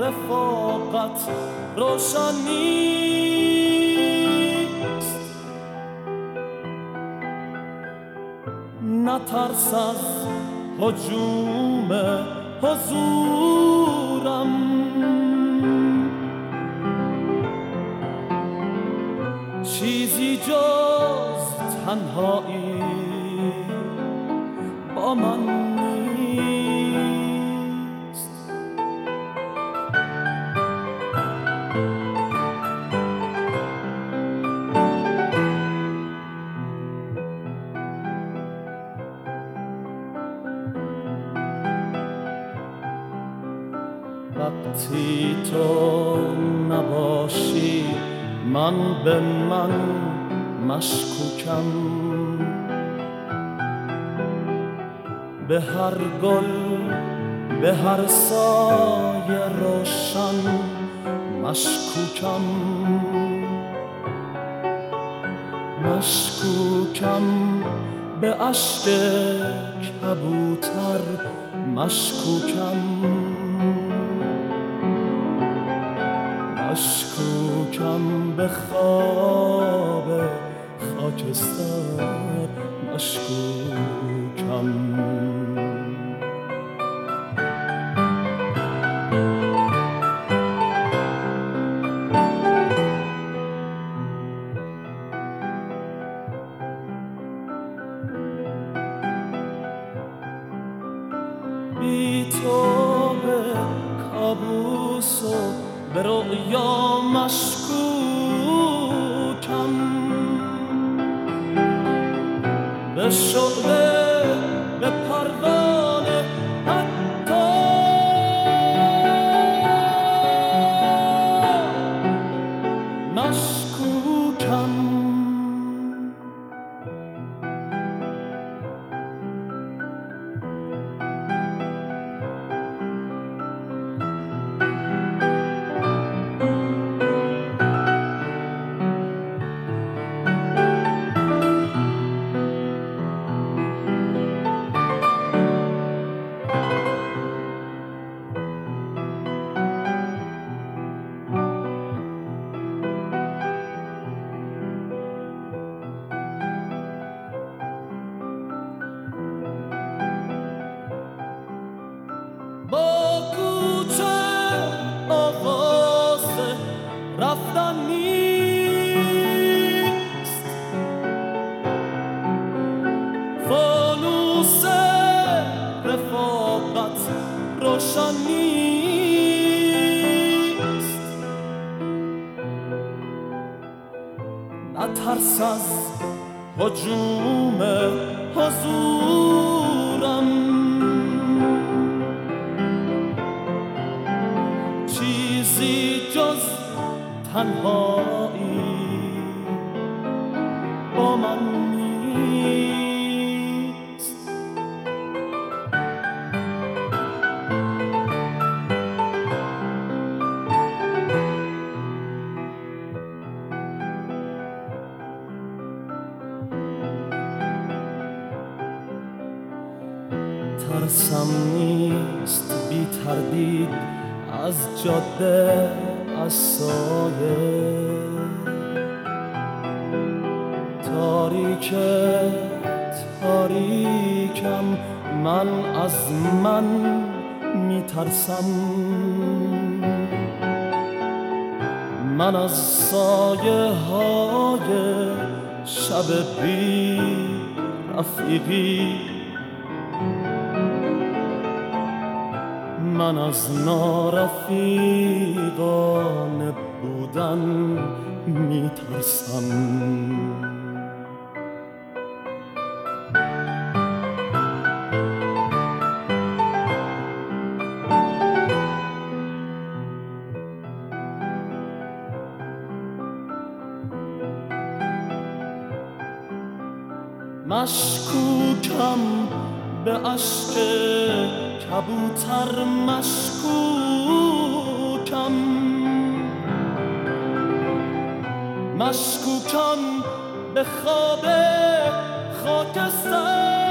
رفاقت روشن نیست. نترس از هجوم حضورم، چیزی جز تنهایی با من نیست. وقتی تو نباشی من به من مشکوکم، به هر گل به هر سایه روشن مشکوکم. مشکوکم به اشک کبوتر، مشکوکم. مشکوکم به خواب خاکستر، مشکوکم. بی تو به کابوس و به رؤیا مشکوکم، به شعله به پروانه حتی مشکوکم. با کوچه آواز رفتن نیست، فانوس رفاقت روشن نیست. نترس از هجوم حضورم، چیزی جز تنهایی با من نیست. ترسم نیست بی تردید از جاده، از سایه تاریک تاریکم. من از من میترسم، من از سایه های شب بی رفیقی، من از نارفیقانه بودن میترسم. مشکوکم به اشک کبوتر، مشکوکم. مشکوکم به خواب خاکستر،